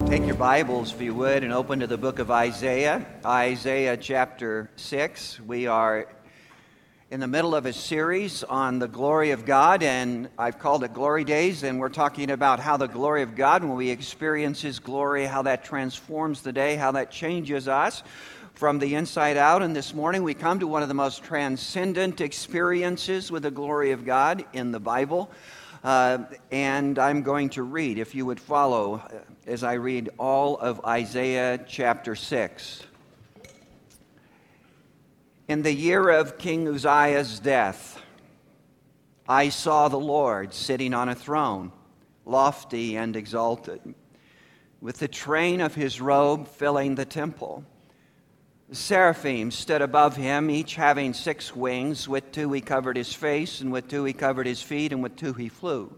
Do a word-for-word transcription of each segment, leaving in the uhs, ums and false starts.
Take your Bibles, if you would, and open to the book of Isaiah, Isaiah chapter six. We are in the middle of a series on the glory of God, and I've called it Glory Days, and we're talking about how the glory of God, when we experience His glory, how that transforms the day, how that changes us from the inside out. And this morning we come to one of the most transcendent experiences with the glory of God in the Bible. Uh, and I'm going to read, if you would follow, as I read all of Isaiah chapter six. In the year of King Uzziah's death, I saw the Lord sitting on a throne, lofty and exalted, with the train of His robe filling the temple. The seraphim stood above Him, each having six wings. With two He covered His face, and with two He covered His feet, and with two He flew.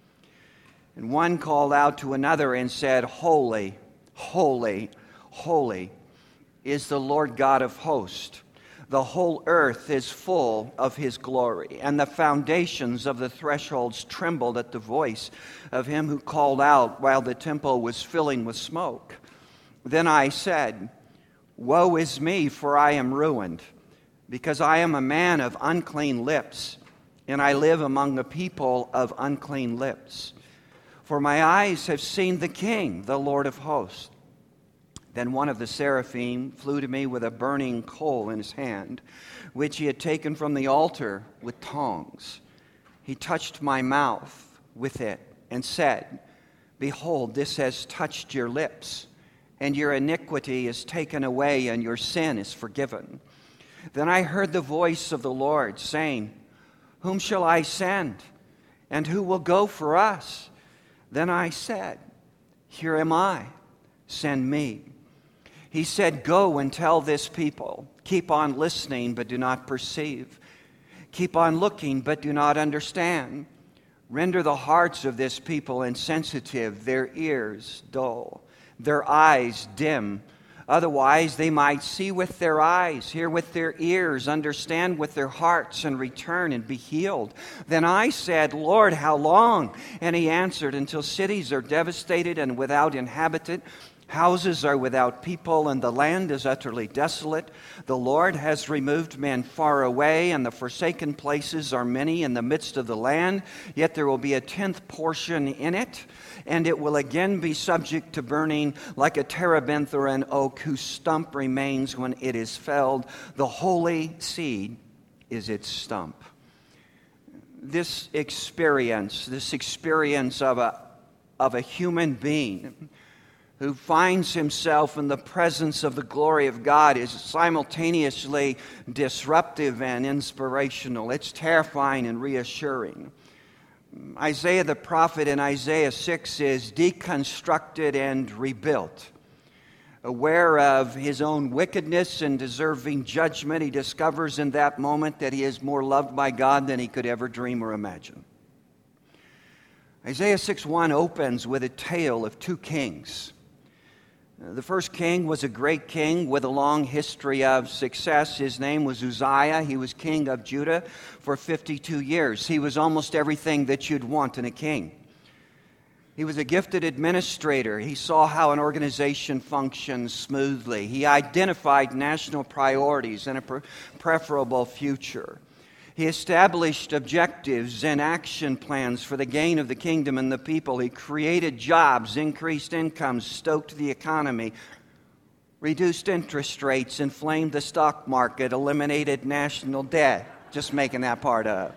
And one called out to another and said, Holy, holy, holy is the Lord God of hosts. The whole earth is full of His glory. And the foundations of the thresholds trembled at the voice of Him who called out while the temple was filling with smoke. Then I said, Woe is me, for I am ruined, because I am a man of unclean lips, and I live among a people of unclean lips. For my eyes have seen the King, the Lord of hosts. Then one of the seraphim flew to me with a burning coal in his hand, which he had taken from the altar with tongs. He touched my mouth with it and said, Behold, this has touched your lips, and your iniquity is taken away, and your sin is forgiven. Then I heard the voice of the Lord saying, Whom shall I send, and who will go for us? Then I said, Here am I, send me. He said, Go and tell this people, keep on listening, but do not perceive. Keep on looking, but do not understand. Render the hearts of this people insensitive, their ears dull, their eyes dim. Otherwise, they might see with their eyes, hear with their ears, understand with their hearts, and return and be healed. Then I said, Lord, how long? And He answered, Until cities are devastated and without inhabitant, houses are without people, and the land is utterly desolate. The Lord has removed men far away, and the forsaken places are many in the midst of the land. Yet there will be a tenth portion in it, and it will again be subject to burning like a terebinth or an oak whose stump remains when it is felled. The holy seed is its stump. This experience, this experience of a, of a human being who finds himself in the presence of the glory of God is simultaneously disruptive and inspirational. It's terrifying and reassuring. Isaiah the prophet in Isaiah six is deconstructed and rebuilt. Aware of his own wickedness and deserving judgment, he discovers in that moment that he is more loved by God than he could ever dream or imagine. Isaiah six one opens with a tale of two kings. The first king was a great king with a long history of success. His name was Uzziah. He was king of Judah for fifty-two years. He was almost everything that you'd want in a king. He was a gifted administrator. He saw how an organization functions smoothly. He identified national priorities and a pre- preferable future. He established objectives and action plans for the gain of the kingdom and the people. He created jobs, increased incomes, stoked the economy, reduced interest rates, inflamed the stock market, eliminated national debt. Just making that part up.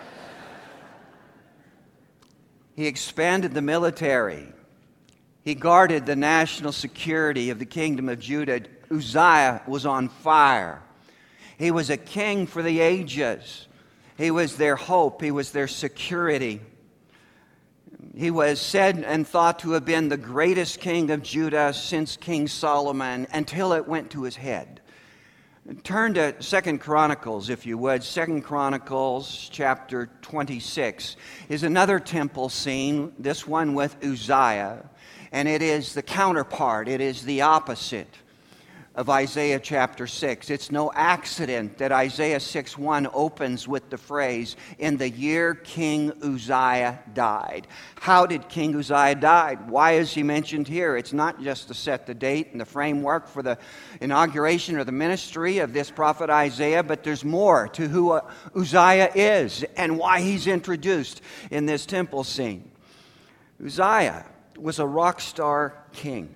He expanded the military. He guarded the national security of the kingdom of Judah. Uzziah was on fire. He was a king for the ages. He was their hope. He was their security. He was said and thought to have been the greatest king of Judah since King Solomon, until it went to his head. Turn to Second Chronicles, if you would. Second Chronicles chapter twenty-six is another temple scene, this one with Uzziah, and it is the counterpart. It is the opposite of Isaiah chapter six. It's no accident that Isaiah six one opens with the phrase, "In the year King Uzziah died." How did King Uzziah die? Why is he mentioned here? It's not just to set the date and the framework for the inauguration or the ministry of this prophet Isaiah, but there's more to who Uzziah is and why he's introduced in this temple scene. Uzziah was a rock star king,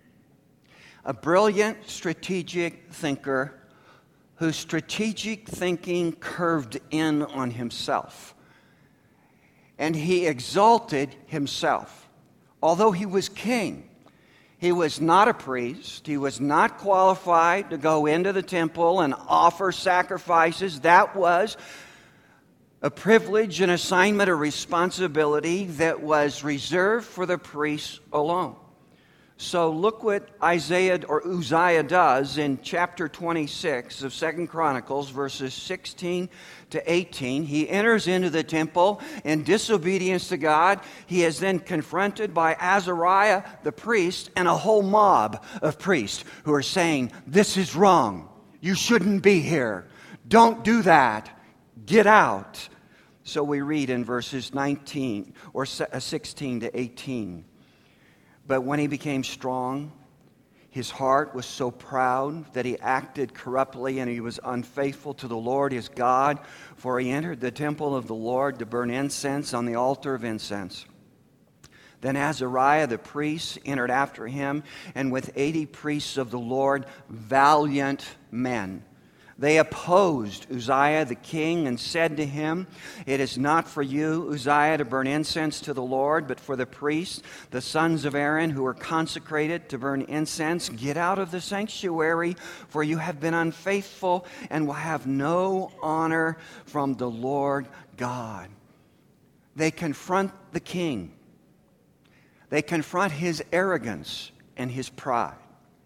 a brilliant strategic thinker whose strategic thinking curved in on himself. And he exalted himself. Although he was king, he was not a priest. He was not qualified to go into the temple and offer sacrifices. That was a privilege, an assignment, a responsibility that was reserved for the priests alone. So look what Isaiah or Uzziah does in chapter twenty-six of Second Chronicles, verses sixteen to eighteen. He enters into the temple in disobedience to God. He is then confronted by Azariah the priest and a whole mob of priests who are saying, "This is wrong. You shouldn't be here. Don't do that. Get out." So we read in verses nineteen or sixteen to eighteen. But when he became strong, his heart was so proud that he acted corruptly, and he was unfaithful to the Lord his God, for he entered the temple of the Lord to burn incense on the altar of incense. Then Azariah the priest entered after him, and with eighty priests of the Lord, valiant men. They opposed Uzziah the king and said to him, "It is not for you, Uzziah, to burn incense to the Lord, but for the priests, the sons of Aaron, who are consecrated to burn incense. Get out of the sanctuary, for you have been unfaithful and will have no honor from the Lord God." They confront the king. They confront his arrogance and his pride.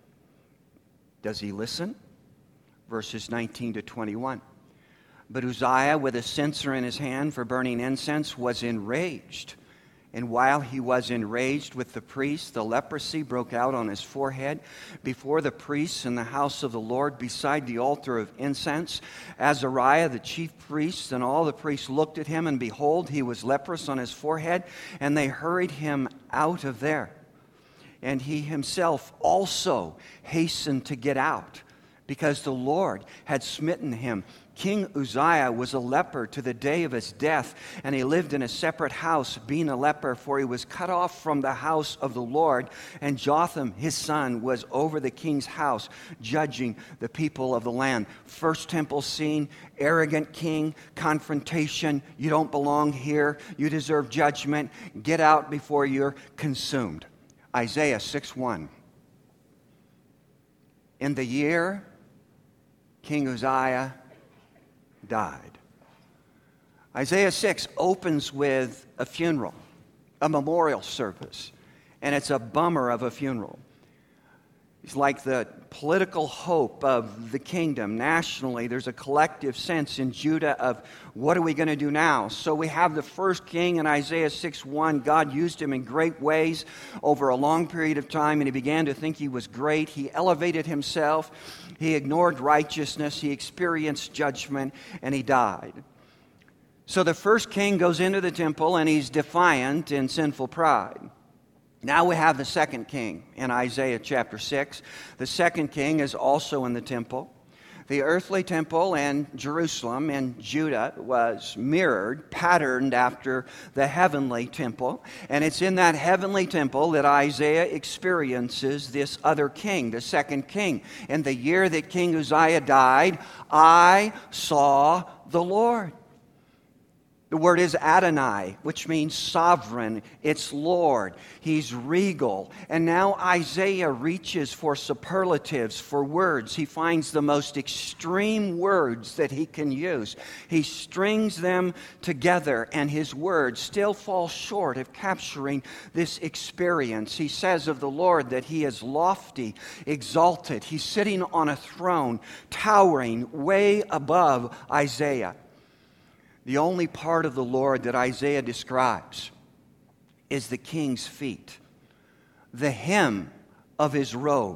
Does he listen? Verses nineteen to twenty-one. But Uzziah, with a censer in his hand for burning incense, was enraged. And while he was enraged with the priests, the leprosy broke out on his forehead before the priests in the house of the Lord beside the altar of incense. Azariah, the chief priest, and all the priests looked at him, and behold, he was leprous on his forehead, and they hurried him out of there. And he himself also hastened to get out, because the Lord had smitten him. King Uzziah was a leper to the day of his death, and he lived in a separate house, being a leper, for he was cut off from the house of the Lord. And Jotham, his son, was over the king's house, judging the people of the land. First temple scene, arrogant king, confrontation. You don't belong here. You deserve judgment. Get out before you're consumed. Isaiah six one. In the year King Uzziah died. Isaiah six opens with a funeral, a memorial service, and it's a bummer of a funeral. It's like the political hope of the kingdom nationally. There's a collective sense in Judah of, what are we going to do now? So we have the first king in Isaiah six one. God used him in great ways over a long period of time, and he began to think he was great. He elevated himself. He ignored righteousness. He experienced judgment, and he died. So the first king goes into the temple, and he's defiant in sinful pride. Now we have the second king in Isaiah chapter six. The second king is also in the temple. The earthly temple in Jerusalem and Judah was mirrored, patterned after the heavenly temple. And it's in that heavenly temple that Isaiah experiences this other king, the second king. In the year that King Uzziah died, I saw the Lord. The word is Adonai, which means sovereign. It's Lord. He's regal. And now Isaiah reaches for superlatives, for words. He finds the most extreme words that he can use. He strings them together, and his words still fall short of capturing this experience. He says of the Lord that he is lofty, exalted. He's sitting on a throne, towering way above Isaiah. The only part of the Lord that Isaiah describes is the king's feet, the hem of his robe,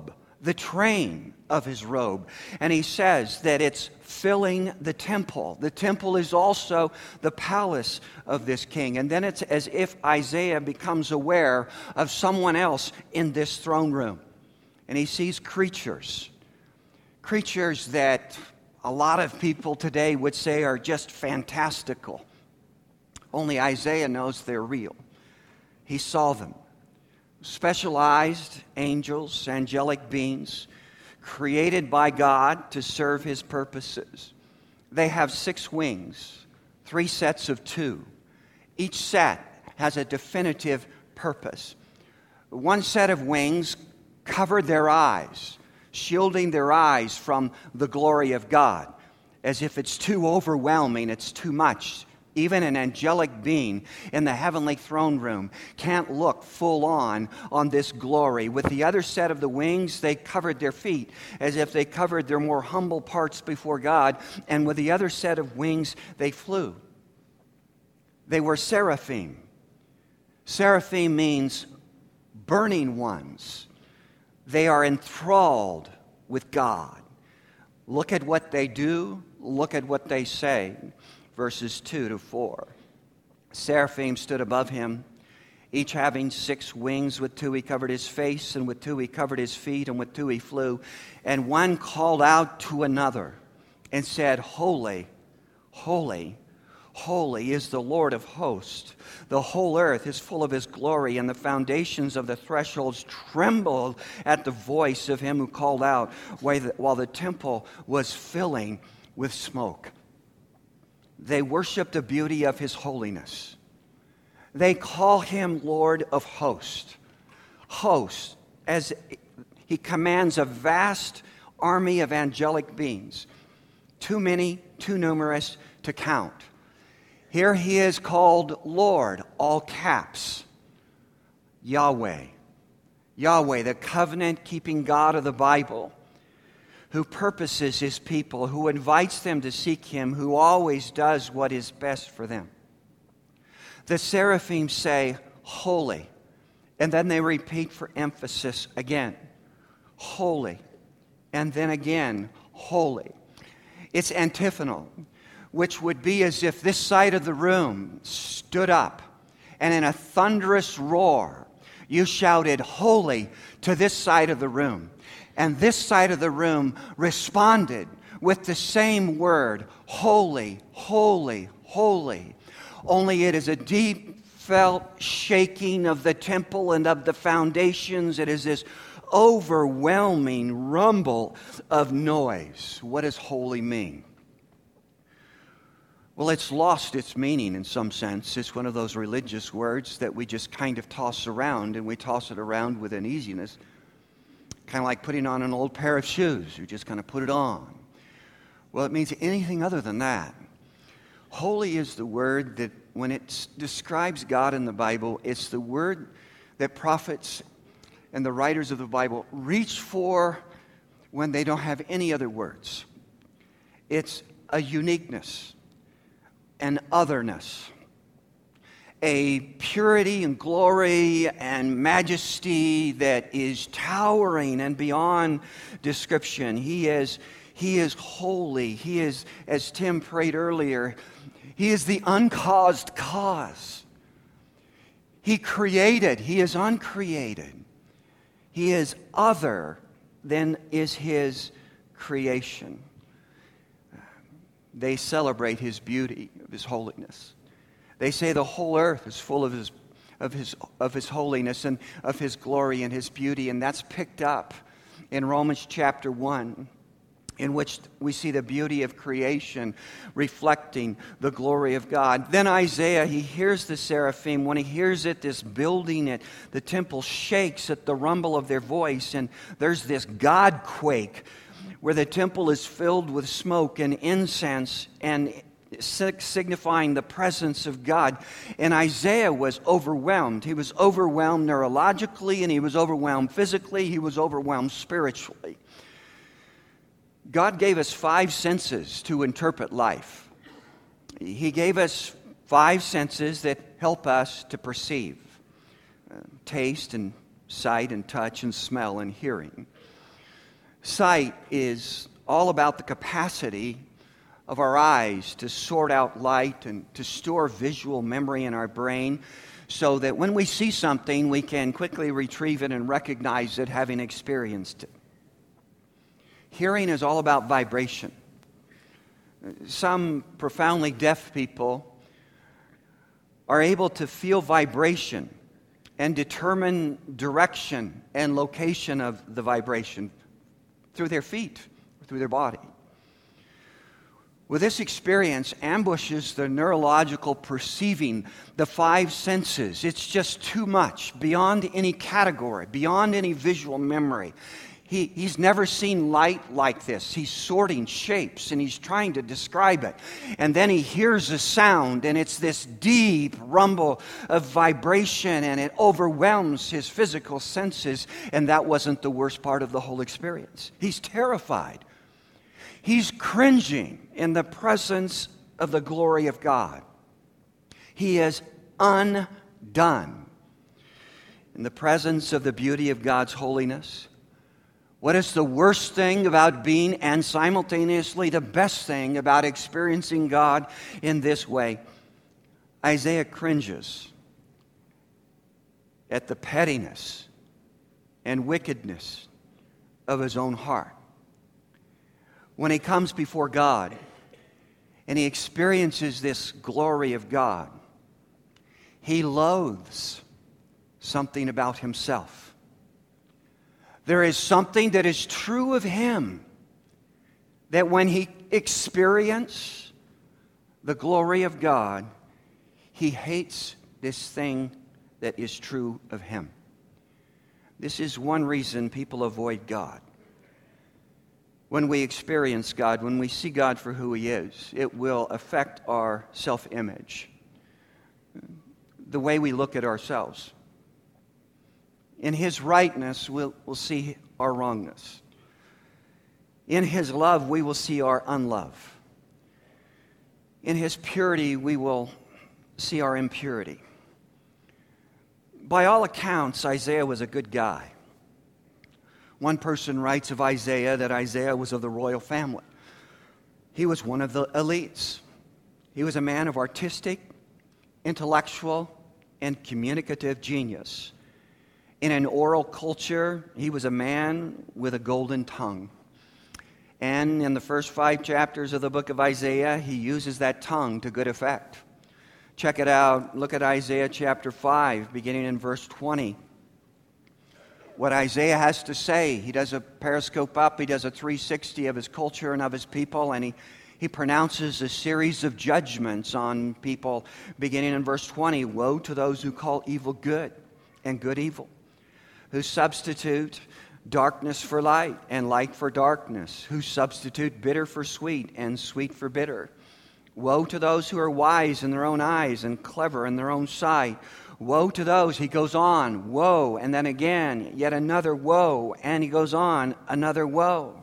the train of his robe. And he says that it's filling the temple. The temple is also the palace of this king. And then it's as if Isaiah becomes aware of someone else in this throne room. And he sees creatures. Creatures that a lot of people today would say are just fantastical. Only Isaiah knows they're real. He saw them. Specialized angels, angelic beings, created by God to serve his purposes. They have six wings, three sets of two. Each set has a definitive purpose. One set of wings covered their eyes, shielding their eyes from the glory of God. As if it's too overwhelming, it's too much. Even an angelic being in the heavenly throne room can't look full on on this glory. With the other set of the wings, they covered their feet as if they covered their more humble parts before God. And with the other set of wings, they flew. They were seraphim. Seraphim means burning ones. They are enthralled with God. Look at what they do. Look at what they say. Verses two to four. Seraphim stood above him, each having six wings. With two he covered his face, and with two he covered his feet, and with two he flew. And one called out to another and said, Holy, holy, holy is the Lord of hosts. The whole earth is full of his glory, and the foundations of the thresholds trembled at the voice of him who called out, while the temple was filling with smoke. They worship the beauty of his holiness. They call him Lord of hosts. Hosts, as he commands a vast army of angelic beings, too many, too numerous to count. Here he is called Lord, all caps, Yahweh. Yahweh, the covenant-keeping God of the Bible, who purposes his people, who invites them to seek him, who always does what is best for them. The seraphim say, holy, and then they repeat for emphasis again, holy, and then again, holy. It's antiphonal, which would be as if this side of the room stood up, and in a thunderous roar, you shouted, holy, to this side of the room. And this side of the room responded with the same word, holy, holy, holy. Only it is a deep felt shaking of the temple and of the foundations. It is this overwhelming rumble of noise. What does holy mean? Well, it's lost its meaning in some sense. It's one of those religious words that we just kind of toss around, and we toss it around with an easiness. Kind of like putting on an old pair of shoes. You just kind of put it on. Well, it means anything other than that. Holy is the word that when it describes God in the Bible, it's the word that prophets and the writers of the Bible reach for when they don't have any other words. It's a uniqueness, an otherness, a purity and glory and majesty that is towering and beyond description. He is, he is holy. He is, as Tim prayed earlier, he is the uncaused cause. He created. He is uncreated. He is other than is his creation. They celebrate his beauty, of his holiness. They say the whole earth is full of his, of his, of his holiness and of his glory and his beauty. And that's picked up in Romans chapter one, in which we see the beauty of creation reflecting the glory of God. Then Isaiah, he hears the seraphim. When he hears it, this building, it, the temple shakes at the rumble of their voice. And there's this God quake where the temple is filled with smoke and incense and signifying the presence of God. And Isaiah was overwhelmed. He was overwhelmed neurologically, and he was overwhelmed physically. He was overwhelmed spiritually. God gave us five senses to interpret life. He gave us five senses that help us to perceive. Uh, taste and sight and touch and smell and hearing. Sight is all about the capacity of our eyes to sort out light and to store visual memory in our brain so that when we see something, we can quickly retrieve it and recognize it having experienced it. Hearing is all about vibration. Some profoundly deaf people are able to feel vibration and determine direction and location of the vibration through their feet or through their body. Well, this experience ambushes the neurological perceiving, the five senses. It's just too much, beyond any category, beyond any visual memory. He, he's never seen light like this. He's sorting shapes and he's trying to describe it. And then he hears a sound and it's this deep rumble of vibration and it overwhelms his physical senses. And that wasn't the worst part of the whole experience. He's terrified. He's cringing in the presence of the glory of God. He is undone in the presence of the beauty of God's holiness. What is the worst thing about being and simultaneously the best thing about experiencing God in this way? Isaiah cringes at the pettiness and wickedness of his own heart. When he comes before God and he experiences this glory of God, he loathes something about himself. There is something that is true of him that when he experiences the glory of God, he hates this thing that is true of him. This is one reason people avoid God. When we experience God, when we see God for who he is, it will affect our self-image, the way we look at ourselves. In his rightness, we'll, we'll see our wrongness. In his love, we will see our unlove. In his purity, we will see our impurity. By all accounts, Isaiah was a good guy. One person writes of Isaiah that Isaiah was of the royal family. He was one of the elites. He was a man of artistic, intellectual, and communicative genius. In an oral culture, he was a man with a golden tongue. And in the first five chapters of the book of Isaiah, he uses that tongue to good effect. Check it out. Look at Isaiah chapter five, beginning in verse twenty. What Isaiah has to say, he does a periscope up, he does a three sixty of his culture and of his people, and he, he pronounces a series of judgments on people, beginning in verse twenty. Woe to those who call evil good and good evil, who substitute darkness for light and light for darkness, who substitute bitter for sweet and sweet for bitter. Woe to those who are wise in their own eyes and clever in their own sight. Woe to those, he goes on, woe, and then again, yet another woe, and he goes on, another woe.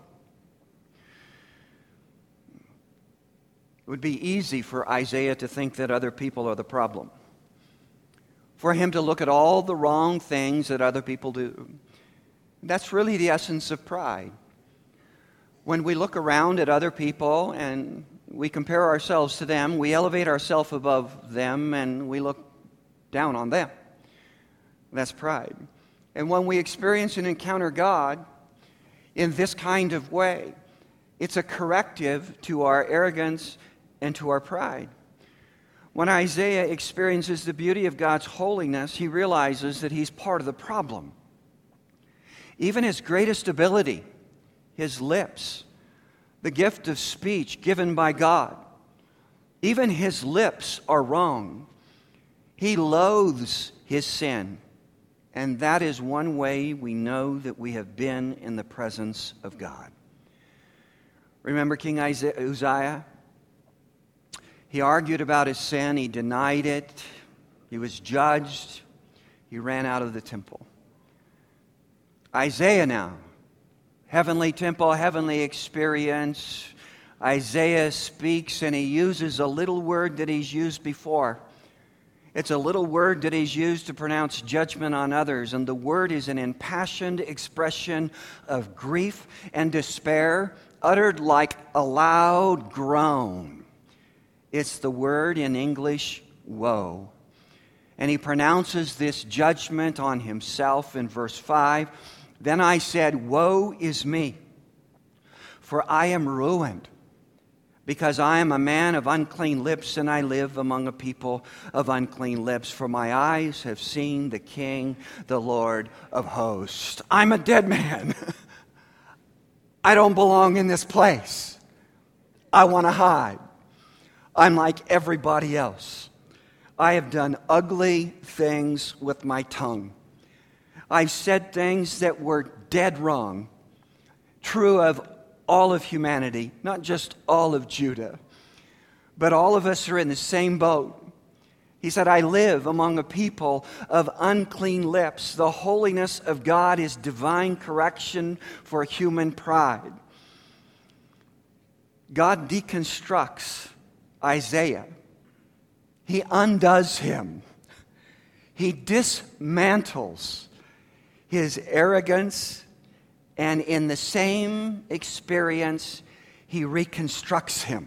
It would be easy for Isaiah to think that other people are the problem, for him to look at all the wrong things that other people do. That's really the essence of pride. When we look around at other people and we compare ourselves to them, we elevate ourselves above them and we look down on them. That's pride. And when we experience and encounter God in this kind of way, it's a corrective to our arrogance and to our pride. When Isaiah experiences the beauty of God's holiness, he realizes that he's part of the problem. Even his greatest ability, his lips, the gift of speech given by God, even his lips are wrong. He loathes his sin, and that is one way we know that we have been in the presence of God. Remember King Uzziah? He argued about his sin. He denied it. He was judged. He ran out of the temple. Isaiah now, heavenly temple, heavenly experience. Isaiah speaks and he uses a little word that he's used before. It's a little word that is used to pronounce judgment on others, and the word is an impassioned expression of grief and despair, uttered like a loud groan. It's the word in English, woe. And he pronounces this judgment on himself in verse five. Then I said, woe is me, for I am ruined, because I am a man of unclean lips, and I live among a people of unclean lips. For my eyes have seen the King, the Lord of hosts. I'm a dead man. I don't belong in this place. I want to hide. I'm like everybody else. I have done ugly things with my tongue. I've said things that were dead wrong, true of all of humanity, not just all of Judah, but all of us are in the same boat. He said, I live among a people of unclean lips. The holiness of God is divine correction for human pride. God deconstructs Isaiah. He undoes him. He dismantles his arrogance, and in the same experience, he reconstructs him,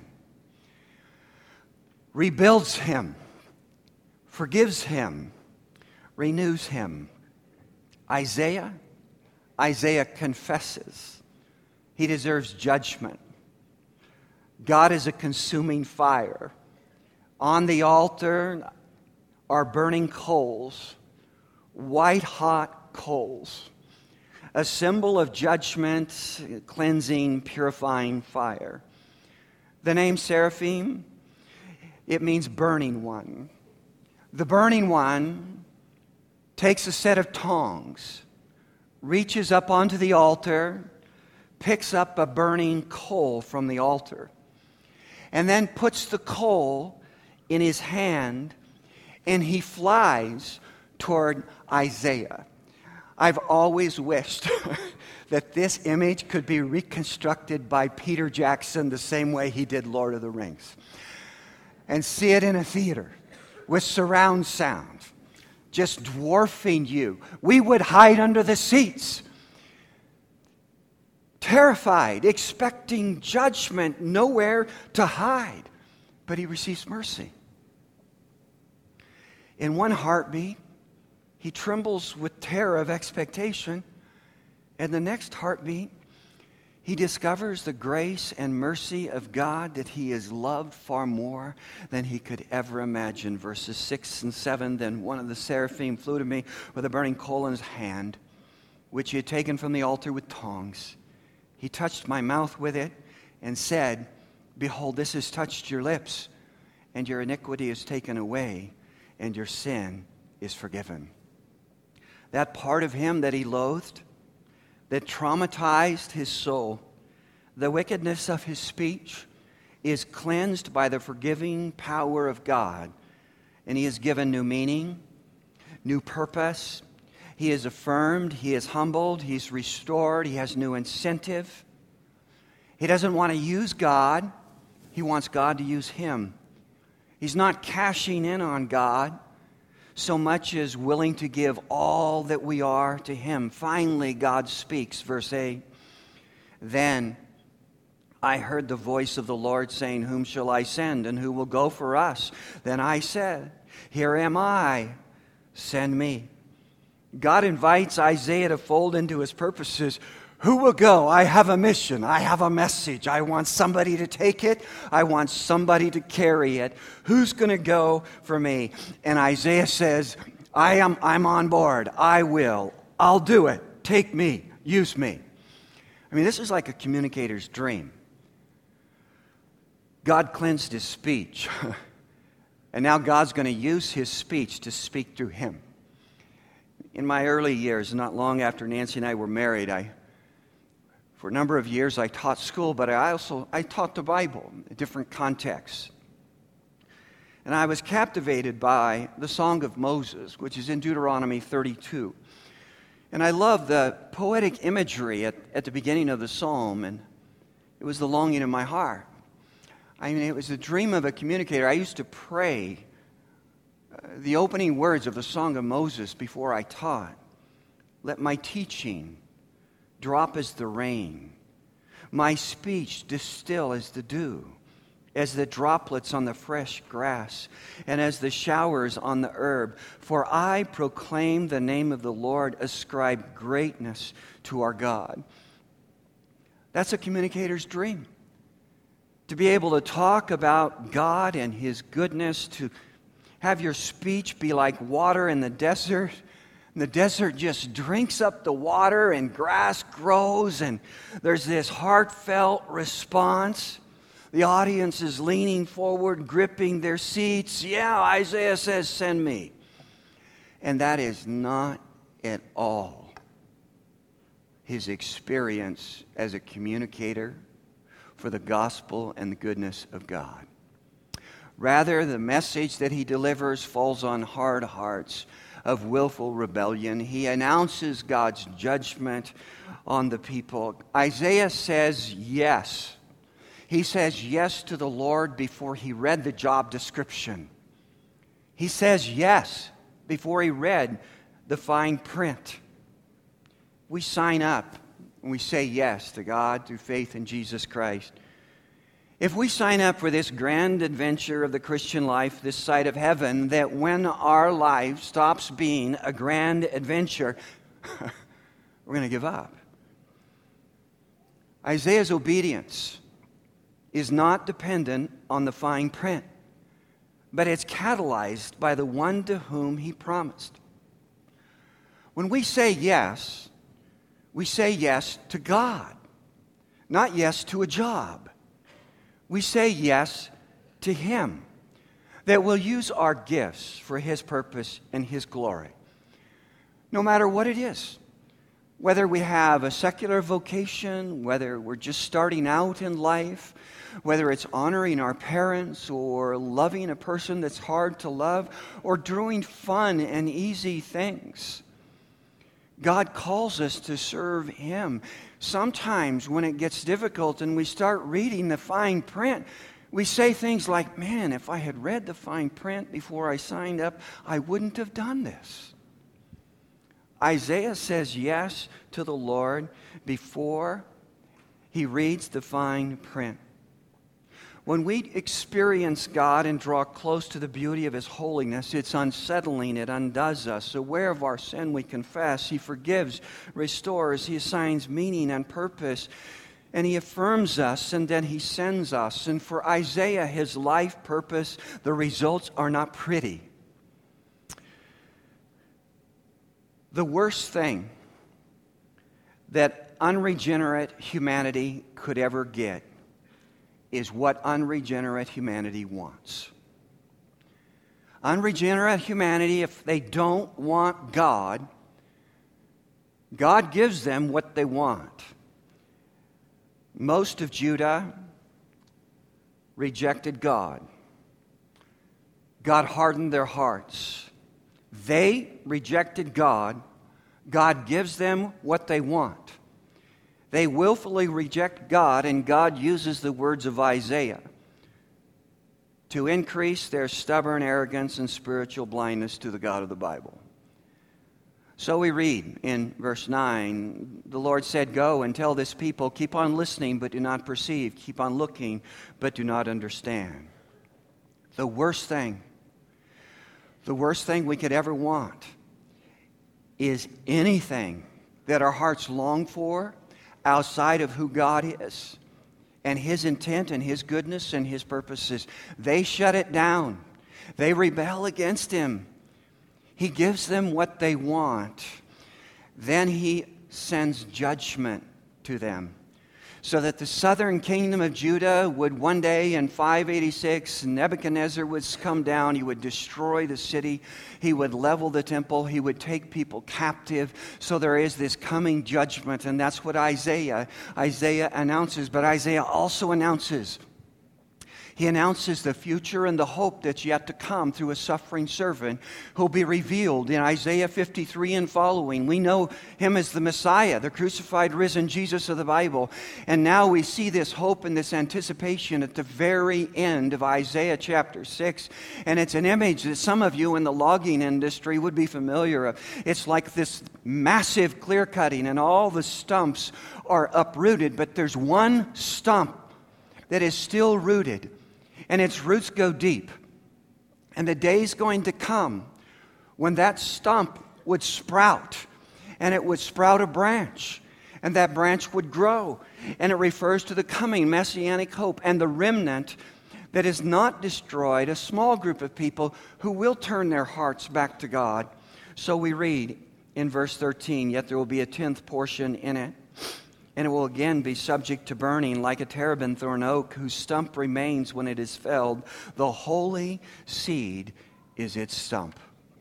rebuilds him, forgives him, renews him. Isaiah, Isaiah confesses he deserves judgment. God is a consuming fire. On the altar are burning coals, white-hot coals, a symbol of judgment, cleansing, purifying fire. The name Seraphim, it means burning one. The burning one takes a set of tongs, reaches up onto the altar, picks up a burning coal from the altar, and then puts the coal in his hand, and he flies toward Isaiah. I've always wished that this image could be reconstructed by Peter Jackson the same way he did Lord of the Rings, and see it in a theater with surround sound, just dwarfing you. We would hide under the seats, terrified, expecting judgment, nowhere to hide. But he receives mercy. In one heartbeat, he trembles with terror of expectation. And the next heartbeat, he discovers the grace and mercy of God, that he is loved far more than he could ever imagine. Verses six and seven, then one of the seraphim flew to me with a burning coal in his hand, which he had taken from the altar with tongs. He touched my mouth with it and said, behold, this has touched your lips, and your iniquity is taken away, and your sin is forgiven. That part of him that he loathed, that traumatized his soul, the wickedness of his speech, is cleansed by the forgiving power of God, and he is given new meaning, new purpose. He is affirmed, he is humbled, he's restored, he has new incentive. He doesn't want to use God, he wants God to use him. He's not cashing in on God so much as willing to give all that we are to him. Finally, God speaks, verse eight. Then I heard the voice of the Lord saying, whom shall I send, and who will go for us? Then I said, here am I, send me. God invites Isaiah to fold into his purposes. Who will go? I have a mission. I have a message. I want somebody to take it. I want somebody to carry it. Who's going to go for me? And Isaiah says, I am, I'm on board. I will. I'll do it. Take me. Use me. I mean, this is like a communicator's dream. God cleansed his speech. And now God's going to use his speech to speak through him. In my early years, not long after Nancy and I were married, I For a number of years, I taught school, but I also I taught the Bible in different contexts. And I was captivated by the Song of Moses, which is in Deuteronomy thirty-two. And I love the poetic imagery at, at the beginning of the psalm, and it was the longing of my heart. I mean, it was the dream of a communicator. I used to pray Uh, the opening words of the Song of Moses before I taught, let my teaching drop as the rain, my speech distill as the dew, as the droplets on the fresh grass, and as the showers on the herb. For I proclaim the name of the Lord, ascribe greatness to our God. That's a communicator's dream. To be able to talk about God and His goodness, to have your speech be like water in the desert. And the desert just drinks up the water and grass grows and there's this heartfelt response. The audience is leaning forward, gripping their seats. Yeah, Isaiah says, send me. And that is not at all his experience as a communicator for the gospel and the goodness of God. Rather, the message that he delivers falls on hard hearts of willful rebellion. He announces God's judgment on the people. Isaiah says yes. He says yes to the Lord before he read the job description. He says yes before he read the fine print. We sign up and we say yes to God through faith in Jesus Christ. If we sign up for this grand adventure of the Christian life, this side of heaven, that when our life stops being a grand adventure, we're going to give up. Isaiah's obedience is not dependent on the fine print, but it's catalyzed by the one to whom he promised. When we say yes, we say yes to God, not yes to a job. We say yes to Him, that we'll use our gifts for His purpose and His glory, no matter what it is. Whether we have a secular vocation, whether we're just starting out in life, whether it's honoring our parents or loving a person that's hard to love or doing fun and easy things. God calls us to serve Him. Sometimes when it gets difficult and we start reading the fine print, we say things like, man, if I had read the fine print before I signed up, I wouldn't have done this. Isaiah says yes to the Lord before he reads the fine print. When we experience God and draw close to the beauty of His holiness, it's unsettling, it undoes us. Aware of our sin, we confess. He forgives, restores, He assigns meaning and purpose, and He affirms us, and then He sends us. And for Isaiah, his life purpose, the results are not pretty. The worst thing that unregenerate humanity could ever get is what unregenerate humanity wants. Unregenerate humanity, if they don't want God, God gives them what they want. Most of Judah rejected God. God hardened their hearts. They rejected God. God gives them what they want. They willfully reject God, and God uses the words of Isaiah to increase their stubborn arrogance and spiritual blindness to the God of the Bible. So we read in verse nine, the Lord said, "Go and tell this people, keep on listening but do not perceive, keep on looking but do not understand." The worst thing, the worst thing we could ever want is anything that our hearts long for outside of who God is and His intent and His goodness and His purposes. They shut it down. They rebel against Him. He gives them what they want. Then He sends judgment to them, so that the southern kingdom of Judah would one day in five eighty-six, Nebuchadnezzar would come down. He would destroy the city. He would level the temple. He would take people captive. So there is this coming judgment, and that's what Isaiah, Isaiah announces. But Isaiah also announces He announces the future and the hope that's yet to come through a suffering servant who'll be revealed in Isaiah fifty-three and following. We know him as the Messiah, the crucified, risen Jesus of the Bible. And now we see this hope and this anticipation at the very end of Isaiah chapter six. And it's an image that some of you in the logging industry would be familiar of. It's like this massive clear cutting and all the stumps are uprooted, but there's one stump that is still rooted. And its roots go deep. And the day's going to come when that stump would sprout. And it would sprout a branch. And that branch would grow. And it refers to the coming messianic hope and the remnant that is not destroyed, a small group of people who will turn their hearts back to God. So we read in verse thirteen, yet there will be a tenth portion in it. And it will again be subject to burning like a terebinth or an oak whose stump remains when it is felled. The holy seed is its stump.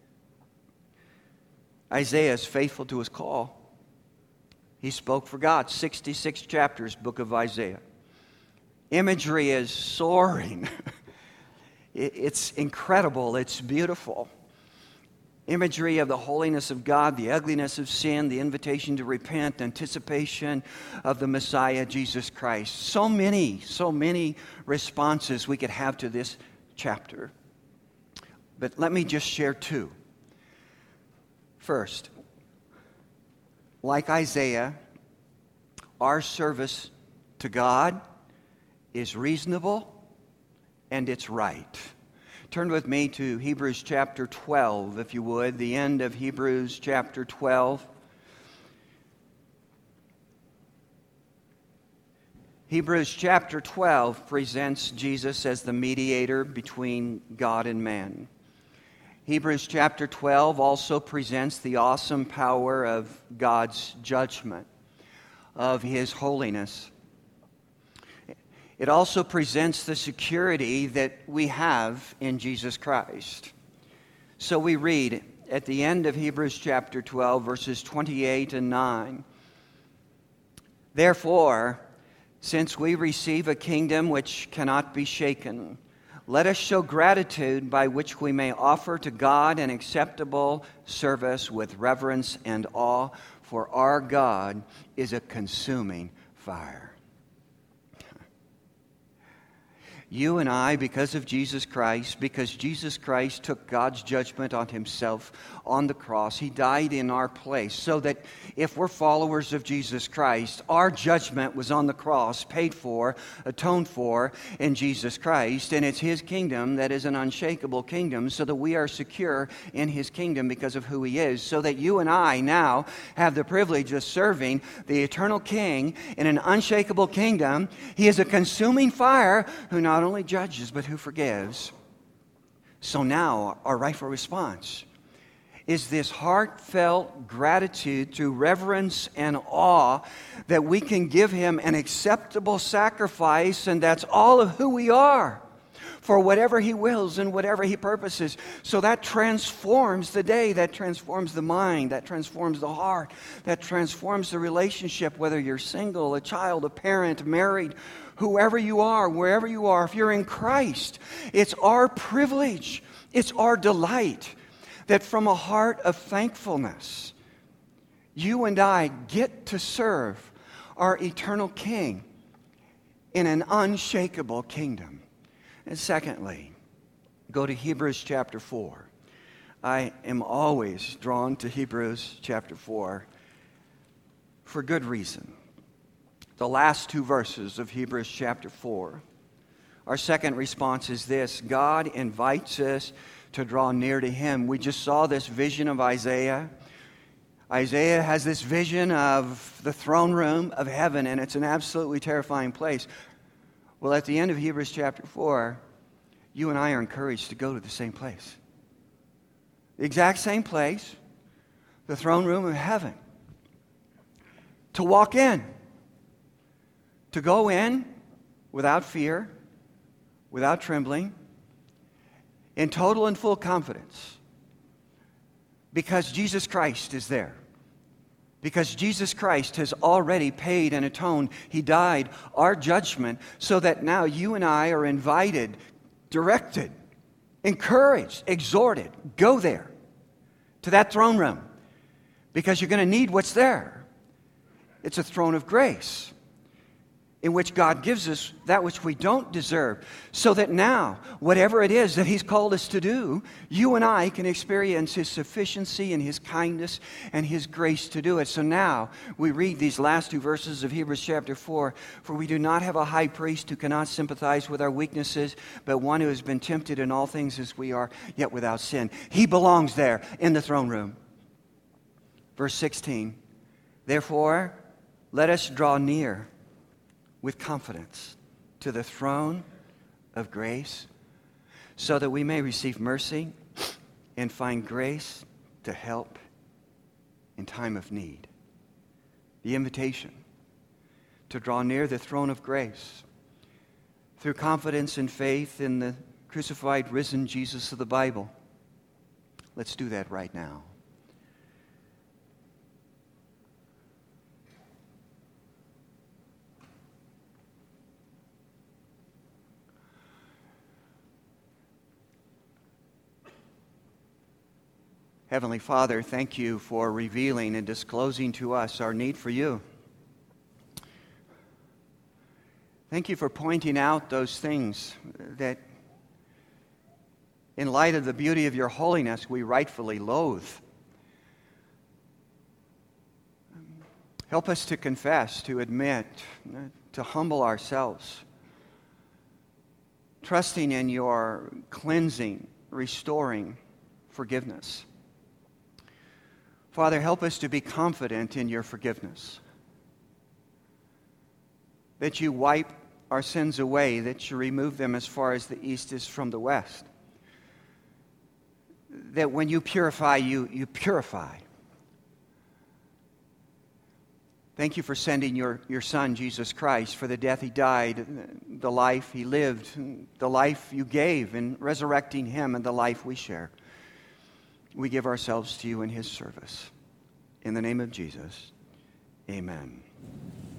Isaiah is faithful to his call. He spoke for God. sixty-six chapters, book of Isaiah. Imagery is soaring. It's incredible. It's beautiful. Imagery of the holiness of God, the ugliness of sin, the invitation to repent, anticipation of the Messiah, Jesus Christ. So many, so many responses we could have to this chapter. But let me just share two. First, like Isaiah, our service to God is reasonable and it's right. Turn with me to Hebrews chapter twelve, if you would, the end of Hebrews chapter twelve. Hebrews chapter twelve presents Jesus as the mediator between God and man. Hebrews chapter twelve also presents the awesome power of God's judgment, of His holiness. It also presents the security that we have in Jesus Christ. So we read at the end of Hebrews chapter twelve, verses twenty-eight and nine. Therefore, since we receive a kingdom which cannot be shaken, let us show gratitude by which we may offer to God an acceptable service with reverence and awe, for our God is a consuming fire. You and I, because of Jesus Christ, because Jesus Christ took God's judgment on Himself on the cross, He died in our place, so that if we're followers of Jesus Christ, our judgment was on the cross, paid for, atoned for in Jesus Christ, and it's His kingdom that is an unshakable kingdom, so that we are secure in His kingdom because of who He is, so that you and I now have the privilege of serving the eternal King in an unshakable kingdom. He is a consuming fire who not Not only judges, but who forgives. So now, our rightful response is this heartfelt gratitude through reverence and awe that we can give Him an acceptable sacrifice, and that's all of who we are for whatever He wills and whatever He purposes. So that transforms the day, that transforms the mind, that transforms the heart, that transforms the relationship, whether you're single, a child, a parent, married, whoever you are, wherever you are, if you're in Christ, it's our privilege, it's our delight that from a heart of thankfulness, you and I get to serve our eternal King in an unshakable kingdom. And secondly, go to Hebrews chapter four. I am always drawn to Hebrews chapter four for good reason. The last two verses of Hebrews chapter four. Our second response is this: God invites us to draw near to Him. We just saw this vision of Isaiah. Isaiah has this vision of the throne room of heaven, and it's an absolutely terrifying place. Well, at the end of Hebrews chapter four, you and I are encouraged to go to the same place. The exact same place, the throne room of heaven. To walk in. To go in without fear, without trembling, in total and full confidence, because Jesus Christ is there. Because Jesus Christ has already paid and atoned. He died our judgment so that now you and I are invited, directed, encouraged, exhorted. Go there to that throne room because you're going to need what's there. It's a throne of grace in which God gives us that which we don't deserve, so that now, whatever it is that He's called us to do, you and I can experience His sufficiency and His kindness and His grace to do it. So now, we read these last two verses of Hebrews chapter four, "For we do not have a high priest who cannot sympathize with our weaknesses, but one who has been tempted in all things as we are, yet without sin." He belongs there in the throne room. Verse sixteen, "Therefore, let us draw near with confidence to the throne of grace, so that we may receive mercy and find grace to help in time of need." The invitation to draw near the throne of grace through confidence and faith in the crucified, risen Jesus of the Bible. Let's do that right now. Heavenly Father, thank you for revealing and disclosing to us our need for you. Thank you for pointing out those things that, in light of the beauty of your holiness, we rightfully loathe. Help us to confess, to admit, to humble ourselves, trusting in your cleansing, restoring forgiveness. Father, help us to be confident in your forgiveness, that you wipe our sins away, that you remove them as far as the east is from the west, that when you purify, you, you purify. Thank you for sending your, your Son, Jesus Christ, for the death He died, the life He lived, the life you gave in resurrecting Him, and the life we share. We give ourselves to you in His service. In the name of Jesus, amen.